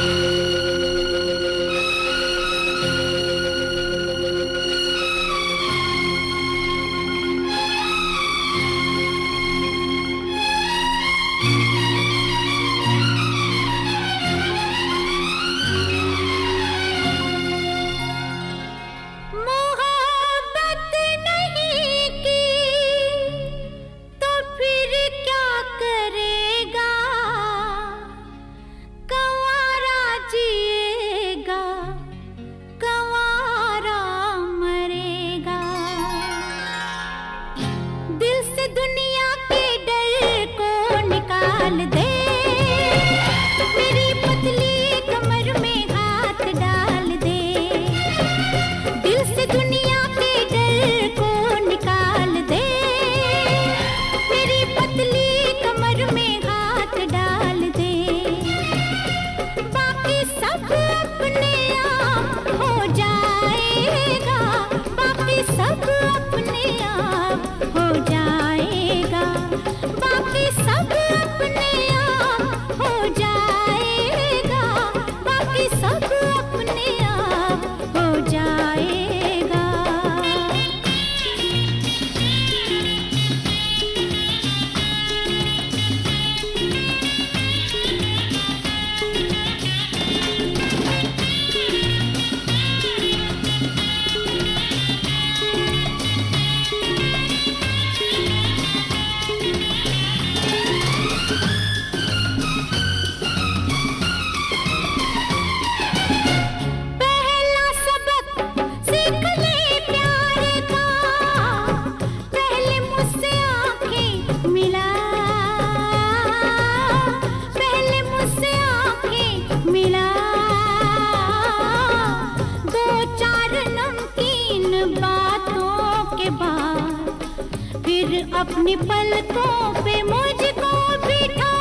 अपनी पलकों पे मुझको बिठा,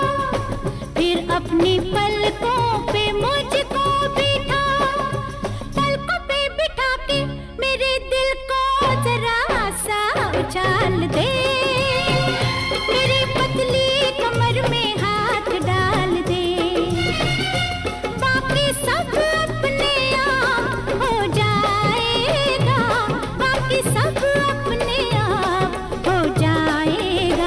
फिर अपनी पलकों पे मुझको बिठा, पलकों पे बिठा के मेरे दिल को जरा सा उछाल दे, मेरी पतली कमर में हाथ डाल दे, बाकी सब अपने आप हो जाएगा, बाकी सब अपने आप हो जाएगा।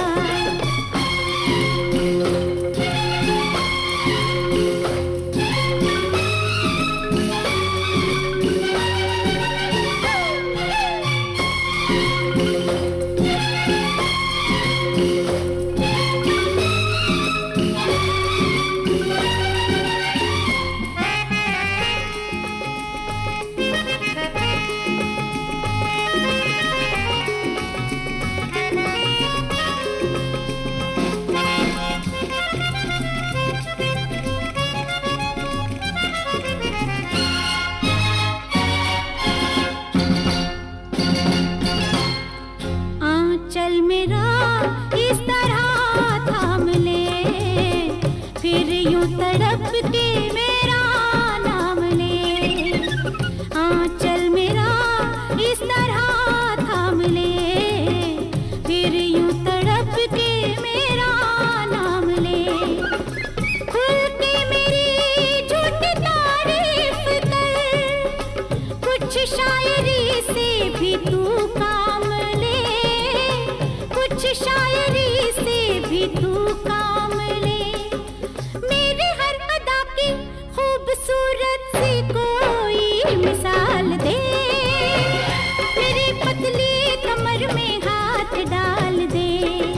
चल मेरा इस तरह थाम ले, फिर यूं तड़प के मेरा नाम ले, चल मेरा इस तरह थाम ले, फिर यूं तड़प के मेरा नाम ले, खुल के मेरी झूठी तारीफ कर, कुछ शायरी से भी तू काम ले, कुछ शायरी से भी तू काम ले, मेरे हर अदा की खूबसूरत सी कोई मिसाल दे, मेरी पतली कमर में हाथ डाल दे,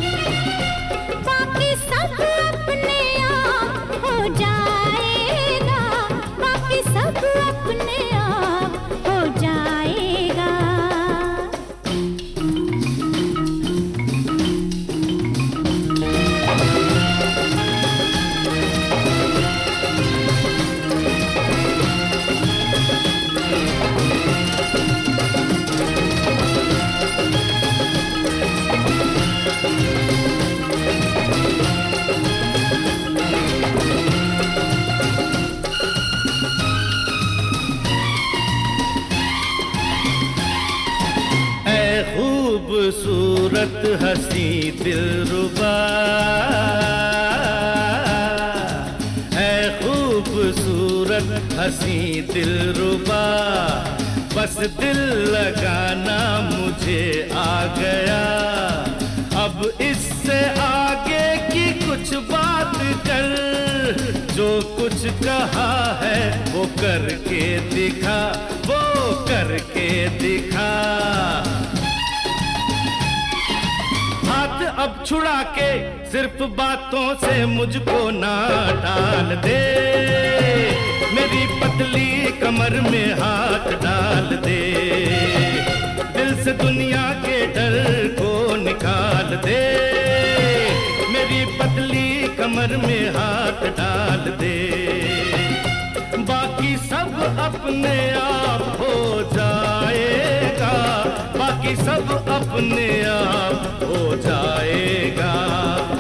बाकी सब अपने आप हो जाएगा, बाकी सब अपने आप हो जाएगा। खूबसूरत हंसी दिलरुबा, है खूबसूरत सूरत हसी दिलरुबा, बस दिल लगाना मुझे आ गया। अब इससे आगे की कुछ बात कर, जो कुछ कहा है वो करके दिखा, वो करके दिखा। हाथ अब छुड़ा के सिर्फ बातों से मुझको ना डाल दे, मेरी पतली कमर में हाथ डाल दे। दिल से दुनिया के डर को निकाल दे, मेरी पतली कमर में हाथ डाल दे। बाकी सब अपने आप हो जाएगा, बाकी सब अपने आप हो जाएगा।